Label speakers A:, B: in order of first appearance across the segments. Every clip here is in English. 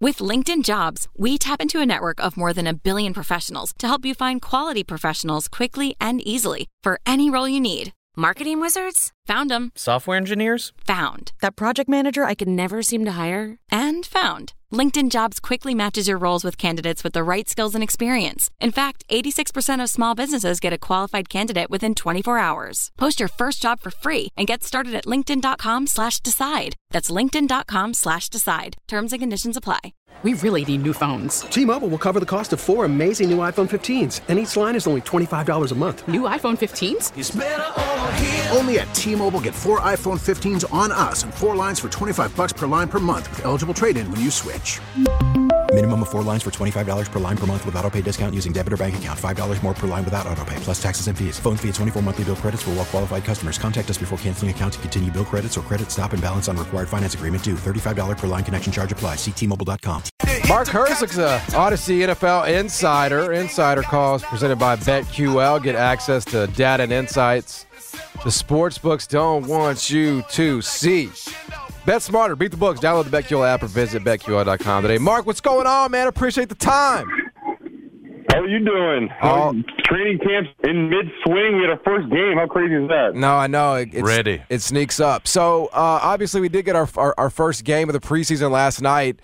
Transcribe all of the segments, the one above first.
A: With LinkedIn Jobs, we tap into a network of more than 1 billion professionals to help you find quality professionals quickly and easily for any role you need. Marketing wizards? Found them.
B: Software engineers?
A: Found. That project manager I could never seem to hire? And found. LinkedIn Jobs quickly matches your roles with candidates with the right skills and experience. In fact, 86% of small businesses get a qualified candidate within 24 hours. Post your first job for free and get started at linkedin.com/decide. That's linkedin.com/decide. Terms and conditions apply.
C: We really need new phones.
D: T-Mobile will cover the cost of 4 amazing new iPhone 15s, and each line is only $25 a month.
C: New iPhone 15s?
E: It's better over here. Only at T-Mobile, get 4 iPhone 15s on us and 4 lines for $25 per line per month with eligible trade-in when you switch.
F: Minimum of 4 lines for $25 per line per month with autopay discount using debit or bank account. $5 more per line without autopay, plus taxes and fees. Phone fee at 24 monthly bill credits for well-qualified customers. Contact us before canceling account to continue bill credits or credit stop and balance on required finance agreement due. $35 per line connection charge applies. See T-Mobile.com.
G: Mark Herzig's a Odyssey NFL Insider. Insider calls presented by BetQL. Get access to data and insights the sportsbooks don't want you to see. Bet smarter, beat the books. Download the BetQL app or visit BetQL.com today. Mark, what's going on, man? Appreciate the time.
H: How are you doing? Training camp's in mid-swing. We had our first game. How crazy is that?
G: No, I know.
I: Ready.
G: It sneaks up. So, obviously, we did get our first game of the preseason last night.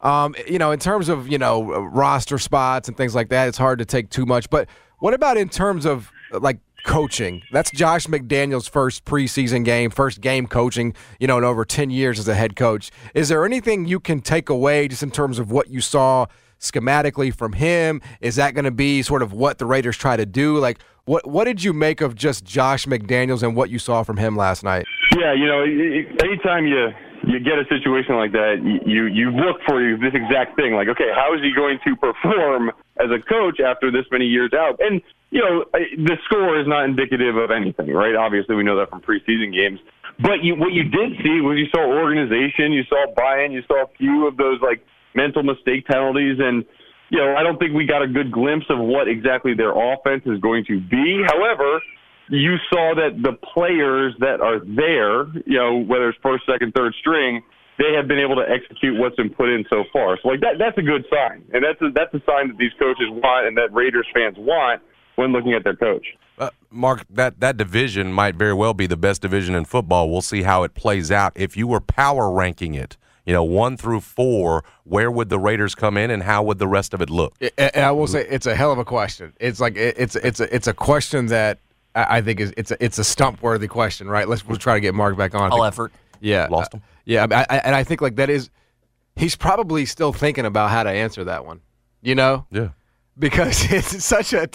G: In terms of, roster spots and things like that, it's hard to take too much. But what about in terms of, coaching? That's Josh McDaniels' first preseason game, first game coaching, in over 10 years as a head coach. Is there anything you can take away just in terms of what you saw schematically from him? Is that going to be sort of what the Raiders try to do? What did you make of just Josh McDaniels and what you saw from him last night?
H: Yeah, anytime you get a situation like that, you look for this exact thing. Okay, how is he going to perform as a coach after this many years out? And, the score is not indicative of anything, right? Obviously, we know that from preseason games. But what you did see was you saw organization, you saw buy-in, you saw a few of those, mental mistake penalties. And, I don't think we got a good glimpse of what exactly their offense is going to be. However, you saw that the players that are there, whether it's first, second, third string, they have been able to execute what's been put in so far. So, that's a good sign. And that's a sign that these coaches want and that Raiders fans want when looking at their coach.
I: Mark, that division might very well be the best division in football. We'll see how it plays out. If you were power ranking it, 1 through 4, where would the Raiders come in, and how would the rest of it look?
G: And I will say it's a hell of a question. It's it's a question that I think it's a stump-worthy question, right? We'll try to get Mark back on.
B: All effort.
G: Yeah,
I: lost him.
G: And I think that is, he's probably still thinking about how to answer that one. Yeah. Because it's such a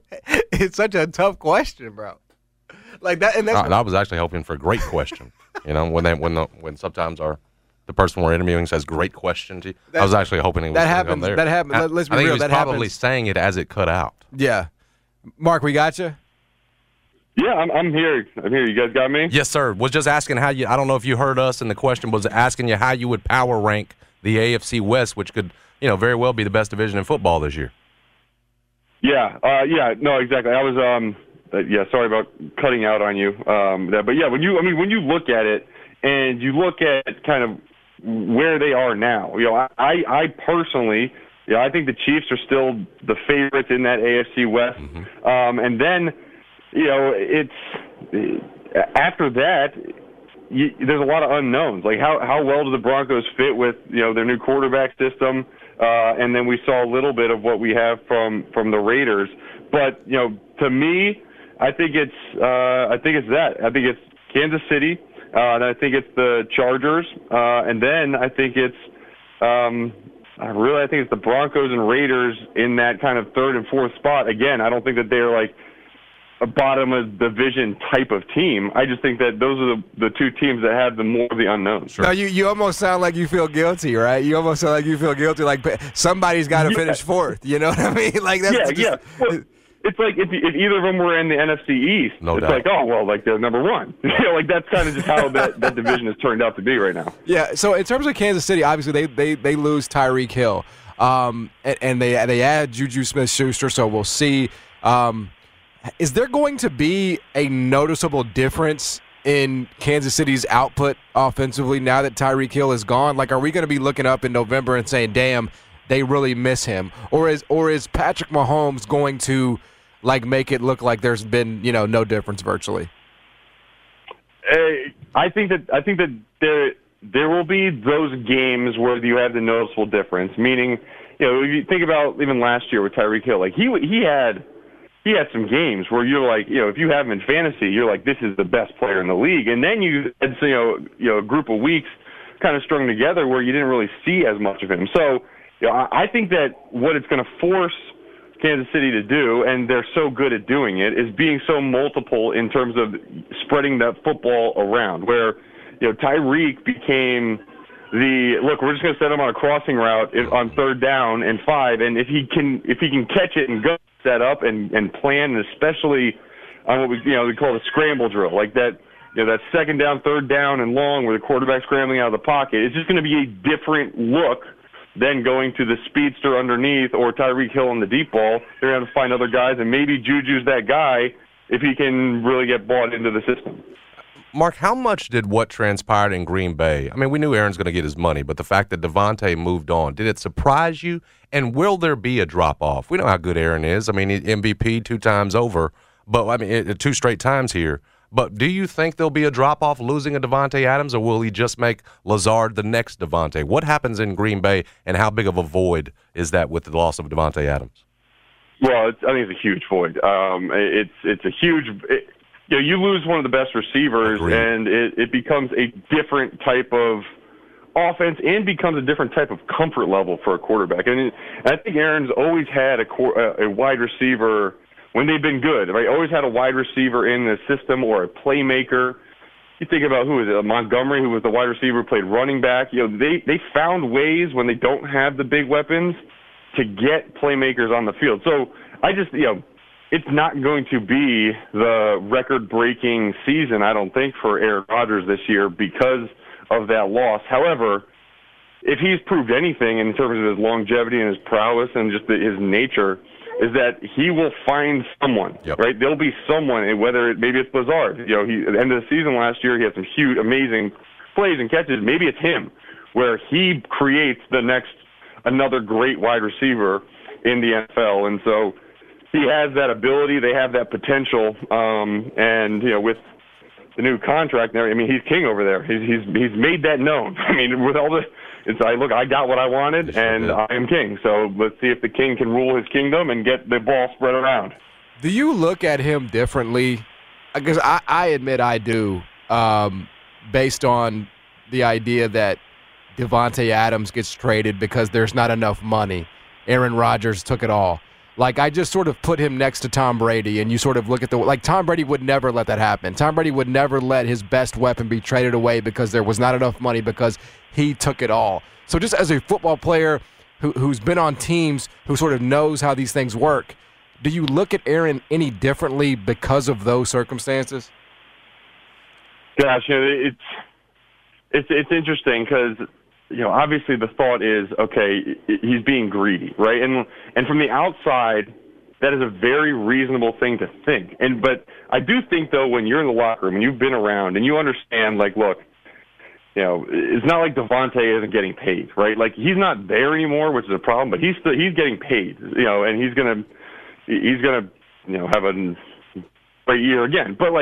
G: tough question, bro. That, and that's
I: I was actually hoping for a great question. When sometimes the person we're interviewing says great question to you, I was actually hoping it was
G: that
I: come there.
G: That happens. Let's be
I: I think
G: real.
I: he was probably saying it as it cut out.
G: Yeah, Mark, we got you.
H: Yeah, I'm here. You guys got me?
I: Yes, sir. Was just asking how you. I don't know if you heard us, and the question was asking you how you would power rank the AFC West, which could very well be the best division in football this year.
H: Yeah, no, exactly. I was, sorry about cutting out on you. But yeah, when you look at it and you look at kind of where they are now, I personally, I think the Chiefs are still the favorites in that AFC West. Mm-hmm. And then, it's after that, there's a lot of unknowns. How well do the Broncos fit with their new quarterback system? And then we saw a little bit of what we have from the Raiders. But to me, I think it's that. I think it's Kansas City. And I think it's the Chargers. And then I think it's I think it's the Broncos and Raiders in that kind of third and fourth spot. Again, I don't think that they're a bottom of division type of team. I just think that those are the two teams that have the more of the unknowns.
G: Sure. Now, you almost sound like you feel guilty, right? You almost sound like you feel guilty, like somebody's got to finish fourth. You know what I mean?
H: Yeah. Well, it's like if either of them were in the NFC East,
I: no
H: it's
I: doubt.
H: They're number one. That's kind of just how that division has turned out to be right now.
G: Yeah. So in terms of Kansas City, obviously they lose Tyreek Hill, and they add Juju Smith-Schuster. So we'll see. Is there going to be a noticeable difference in Kansas City's output offensively now that Tyreek Hill is gone? Like, are we going to be looking up in November and saying, damn, they really miss him? Or is Patrick Mahomes going to, like, make it look like there's been, no difference virtually?
H: I think that there will be those games where you have the noticeable difference, meaning, if you think about even last year with Tyreek Hill, like, he had some games where you're like, if you have him in fantasy, you're like, this is the best player in the league. And then you had, a group of weeks kind of strung together where you didn't really see as much of him. So, I think that what it's going to force Kansas City to do, and they're so good at doing it, is being so multiple in terms of spreading that football around, where, Tyreek became look, we're just going to set him on a crossing route on 3rd down and 5, and if he can catch it and go set up and plan, and especially on what we call the scramble drill, like that, that 2nd down, 3rd down, and long where the quarterback's scrambling out of the pocket. It's just going to be a different look than going to the speedster underneath or Tyreek Hill on the deep ball. They're going to have to find other guys, and maybe Juju's that guy if he can really get bought into the system.
I: Mark, how much did what transpired in Green Bay? I mean, we knew Aaron's going to get his money, but the fact that Davante moved on, did it surprise you? And will there be a drop-off? We know how good Aaron is. I mean, MVP 2 times over, but 2 straight times here. But do you think there'll be a drop-off losing a Davante Adams, or will he just make Lazard the next Davante? What happens in Green Bay, and how big of a void is that with the loss of Davante Adams?
H: Well, I think it's a huge void. It's a huge you lose one of the best receivers,
I: Agreed.
H: And it becomes a different type of offense and becomes a different type of comfort level for a quarterback. And I think Aaron's always had a wide receiver when they've been good. Right? Always had a wide receiver in the system or a playmaker. You think about who is it? Montgomery, who was the wide receiver, played running back. They found ways when they don't have the big weapons to get playmakers on the field. So I just it's not going to be the record-breaking season, I don't think, for Aaron Rodgers this year because of that loss. However, if he's proved anything in terms of his longevity and his prowess and just his nature, is that he will find someone, right? There'll be someone, maybe it's Lazard. At the end of the season last year, he had some huge, amazing plays and catches. Maybe it's him, where he creates another great wide receiver in the NFL. And so he has that ability. They have that potential. And with the new contract, he's king over there. He's made that known. With all I got what I wanted, and I am king. So let's see if the king can rule his kingdom and get the ball spread around.
G: Do you look at him differently? Because I admit I do, based on the idea that Davante Adams gets traded because there's not enough money. Aaron Rodgers took it all. Like, I just sort of put him next to Tom Brady, and you sort of look at Tom Brady would never let that happen. Tom Brady would never let his best weapon be traded away because there was not enough money because he took it all. So just as a football player who's been on teams, who sort of knows how these things work, do you look at Aaron any differently because of those circumstances?
H: Gosh, it's interesting because obviously the thought is, okay, he's being greedy, right? And from the outside, that is a very reasonable thing to think. But I do think, though, when you're in the locker room and you've been around and you understand, look, it's not like Davante isn't getting paid, right? Like, he's not there anymore, which is a problem, but he's getting paid, and he's gonna have a great year again. But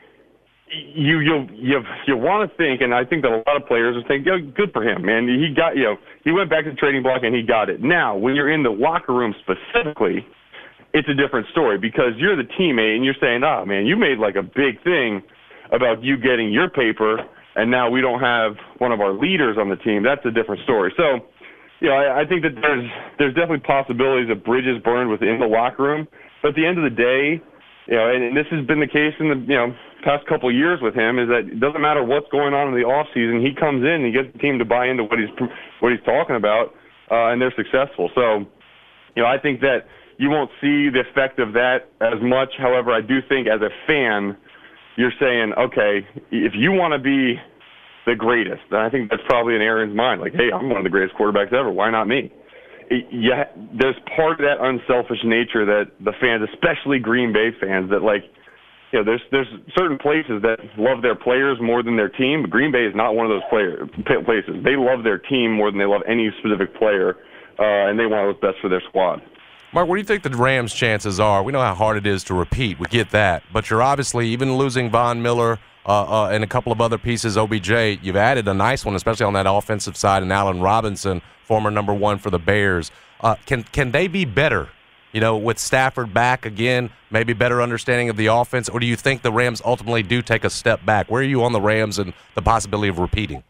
H: you want to think, and I think that a lot of players will think, good for him, man. He went back to the trading block and he got it. Now, when you're in the locker room specifically, it's a different story because you're the teammate and you're saying, oh, man, you made a big thing about you getting your paper, and now we don't have one of our leaders on the team. That's a different story. So, I think that there's definitely possibilities of bridges burned within the locker room. But at the end of the day, and this has been the case in the past couple of years with him, is that it doesn't matter what's going on in the off season. He comes in and he gets the team to buy into what he's talking about, and they're successful. So, I think that you won't see the effect of that as much. However, I do think as a fan, you're saying, okay, if you want to be the greatest, then I think that's probably in Aaron's mind. Like, hey, I'm one of the greatest quarterbacks ever. Why not me? There's part of that unselfish nature that the fans, especially Green Bay fans, that you know, there's certain places that love their players more than their team. But Green Bay is not one of those places. They love their team more than they love any specific player, and they want what's best for their squad.
I: Mark, what do you think the Rams' chances are? We know how hard it is to repeat. We get that. But you're obviously, even losing Von Miller and a couple of other pieces, OBJ, you've added a nice one, especially on that offensive side, and Allen Robinson, former number 1 for the Bears. Can they be better, you know, with Stafford back again, maybe better understanding of the offense? Or do you think the Rams ultimately do take a step back? Where are you on the Rams and the possibility of repeating?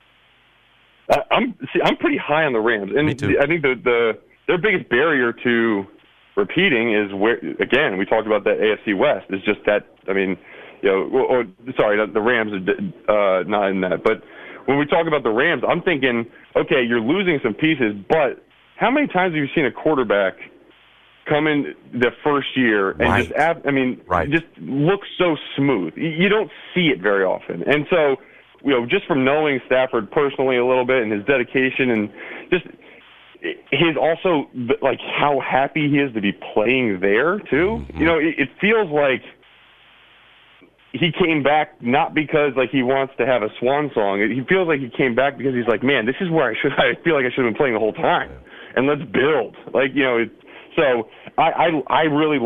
H: I'm pretty high on the Rams. And
I: Me too.
H: I think their biggest barrier to repeating is where, again, we talked about that AFC West. It's just that, I mean, you know, the Rams are not in that. But when we talk about the Rams, I'm thinking, okay, you're losing some pieces, but how many times have you seen a quarterback come in the first year and just look so smooth? You don't see it very often. And so, you know, just from knowing Stafford personally a little bit and his dedication and just his also, like, how happy he is to be playing there, too. Mm-hmm. You know, it feels like he came back not because, like, he wants to have a swan song. He feels like he came back because he's like, man, this is where I feel like I should have been playing the whole time. And let's build. Like, you know, so I really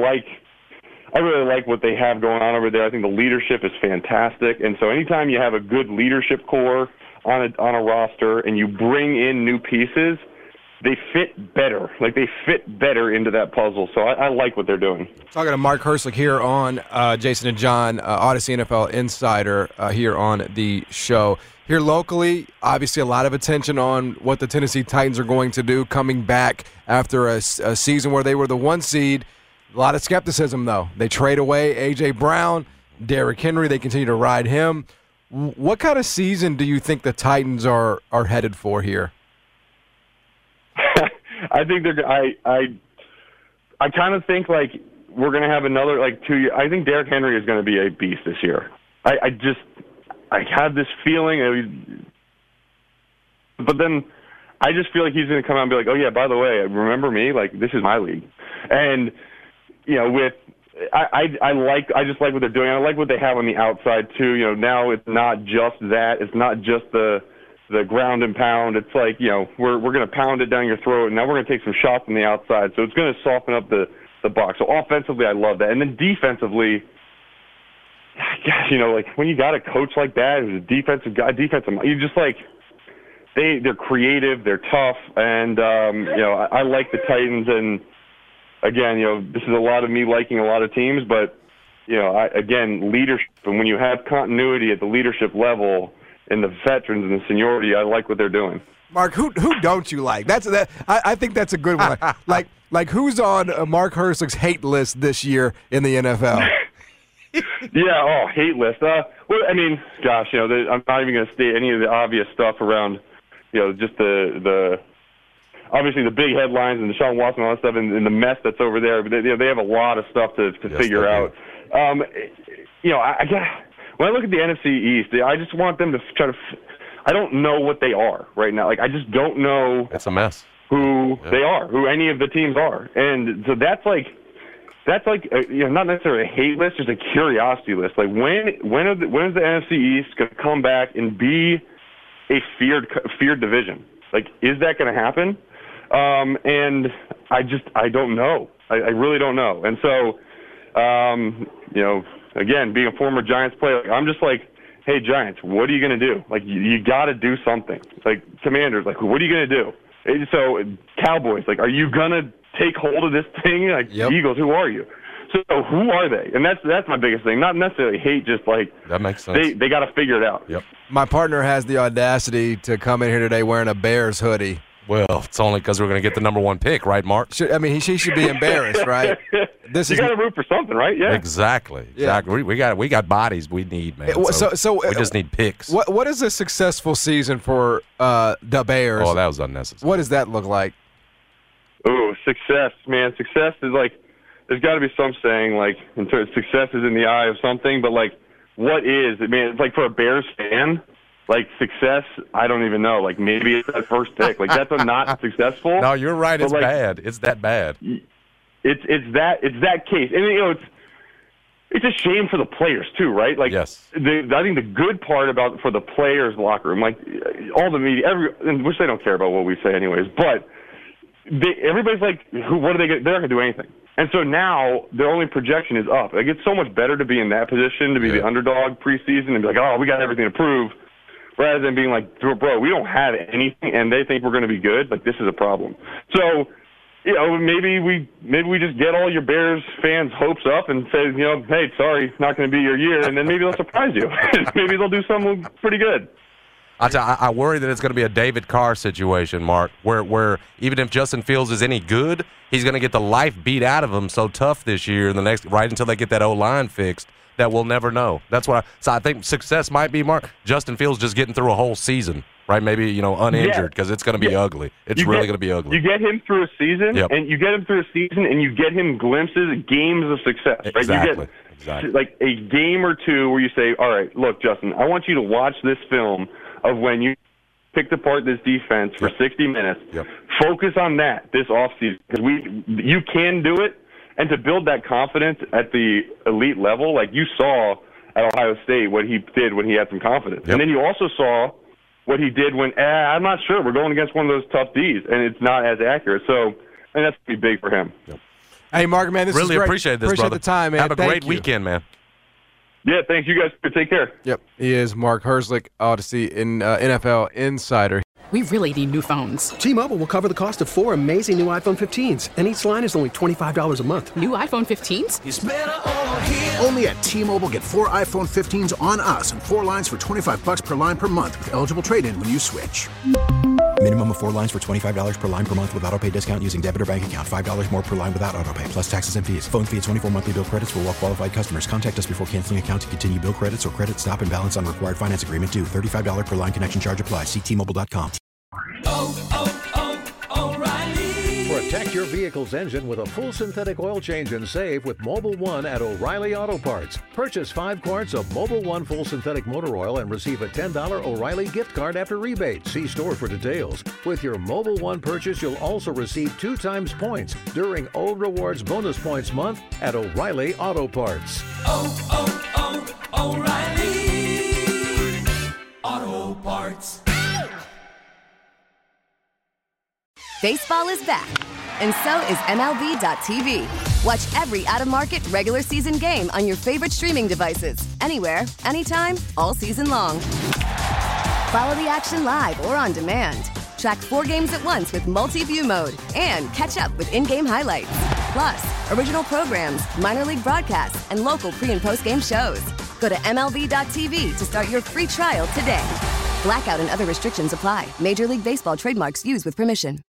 H: like what they have going on over there. I think the leadership is fantastic. And so anytime you have a good leadership core on a roster and you bring in new pieces, they fit better. Like, they fit better into that puzzle. So I like what they're doing.
G: Talking to Mark Herslich here on Jason and John, Odyssey NFL Insider here on the show. Here locally, obviously a lot of attention on what the Tennessee Titans are going to do coming back after a season where they were the 1 seed. A lot of skepticism, though. They trade away A.J. Brown, Derrick Henry. They continue to ride him. What kind of season do you think the Titans are headed for here?
H: I think I kind of think, like, we're going to have another, like, 2 years. I think Derrick Henry is going to be a beast this year. I have this feeling, but then I just feel like he's going to come out and be like, oh, yeah, by the way, remember me? Like, this is my league. And, you know, I just like what they're doing. I like what they have on the outside, too. You know, now it's not just that. It's not just the ground and pound. It's like, you know, we're going to pound it down your throat, and now we're going to take some shots on the outside. So it's going to soften up the box. So offensively, I love that. And then defensively, gosh, you know, like, when you got a coach like that who's a defensive guy, you just, like, they're creative, they're tough, and, you know, I like the Titans. And, again, you know, this is a lot of me liking a lot of teams, but, you know, again, leadership. And when you have continuity at the leadership level and the veterans and the seniority, I like what they're doing.
G: Mark, who don't you like? I think that's a good one. like who's on Mark Herslich's hate list this year in the NFL?
H: Yeah, hate list. Well, I mean, gosh, you know, I'm not even going to state any of the obvious stuff around, you know, just the obviously the big headlines and Deshaun Watson and all that stuff and the mess that's over there. But they have a lot of stuff to figure out. You know, when I look at the NFC East, I just want them to try to. I don't know what they are right now. Like, I just don't know.
I: It's a mess.
H: Who they are, who any of the teams are, and so that's like you know, not necessarily a hate list, just a curiosity list. Like, when is the NFC East going to come back and be a feared division? Like, is that going to happen? And I don't know. I really don't know. And so, you know, again, being a former Giants player, I'm just like, hey, Giants, what are you going to do? Like, you got to do something. Like, Commanders, like, what are you going to do? And so, Cowboys, like, are you going to take hold of this thing? Like, Eagles, who are you? So, who are they? And that's my biggest thing. Not necessarily hate, just like,
I: that makes sense.
H: They got to figure it out.
I: Yep.
G: My partner has the audacity to come in here today wearing a Bears hoodie.
I: Well, it's only because we're going to get the number 1 pick, right, Mark?
G: I mean, she should be embarrassed, right?
H: You got to root for something, right? Yeah.
I: Exactly.
G: Yeah.
I: We got bodies we need, man. So we just need picks.
G: What is a successful season for the Bears?
I: Oh, that was unnecessary.
G: What does that look like?
H: Oh, success, man. Success is like, there's got to be some saying, like, in terms of success is in the eye of something, but, like, what is? I mean, it's like, for a Bears fan, like, success, I don't even know. Like, maybe it's that first pick. Like, that's not successful.
I: No, you're right. It's
H: like,
I: bad. It's that bad.
H: It's that case. And, you know, it's a shame for the players too, right? Like,
I: yes.
H: I think the good part for the players' locker room, like all the media, which they don't care about what we say anyways, but everybody's like, what are they going? They're not going to do anything. And so now their only projection is up. Like, it's so much better to be in that position, to be the underdog preseason and be like, oh, we got everything to prove, rather than being like, bro, we don't have anything, and they think we're going to be good. Like, this is a problem. So, you know, maybe we just get all your Bears fans' hopes up and say, you know, hey, sorry, it's not going to be your year, and then maybe they'll surprise you. Maybe they'll do something pretty good.
I: I worry that it's going to be a David Carr situation, Mark, where even if Justin Fields is any good, he's going to get the life beat out of him so tough this year and right until they get that O-line fixed that we'll never know. So I think success might be, Mark, Justin Fields just getting through a whole season, right? Maybe, you know, uninjured, because it's going to be ugly. It's really going to be ugly.
H: You get him through a season, and you get him glimpses, games of success, right?
I: Exactly.
H: You get like a game or two where you say, all right, look, Justin, I want you to watch this film of when you picked apart this defense for 60 minutes. Focus on that this offseason, because you can do it. And to build that confidence at the elite level, like you saw at Ohio State what he did when he had some confidence. And then you also saw what he did when, I'm not sure, we're going against one of those tough Ds, and it's not as accurate. So, and that's going to be big for him.
G: Hey, Mark, man, this is great.
I: Really appreciate this, brother.
G: The time, man.
I: Have a great weekend, man.
H: Yeah, thanks. You guys take care.
G: Yep. He is Mark Herzlich, Odyssey in NFL Insider.
C: We really need new phones.
D: T-Mobile will cover the cost of 4 amazing new iPhone 15s, and each line is only $25 a month.
C: New iPhone 15s?
E: It's better over here. Only at T-Mobile, get 4 iPhone 15s on us and 4 lines for $25 per line per month with eligible trade-in when you switch.
F: Minimum of 4 lines for $25 per line per month with autopay discount using debit or bank account. $5 more per line without autopay, plus taxes and fees. Phone fee at 24 monthly bill credits for well-qualified customers. Contact us before canceling account to continue bill credits or credit stop and balance on required finance agreement due. $35 per line connection charge applies. See T-Mobile.com.
B: O'Reilly. Protect your vehicle's engine with a full synthetic oil change and save with Mobil 1 at O'Reilly Auto Parts. Purchase 5 quarts of Mobil 1 full synthetic motor oil and receive a $10 O'Reilly gift card after rebate. See store for details. With your Mobil 1 purchase, you'll also receive 2 times points during O Rewards Bonus Points Month at O'Reilly Auto Parts.
J: O'Reilly Auto Parts.
K: Baseball is back, and so is MLB.tv. Watch every out-of-market regular season game on your favorite streaming devices, anywhere, anytime, all season long. Follow the action live or on demand. Track 4 games at once with multi-view mode and catch up with in-game highlights. Plus, original programs, minor league broadcasts, and local pre- and post-game shows. Go to MLB.tv to start your free trial today. Blackout and other restrictions apply. Major League Baseball trademarks used with permission.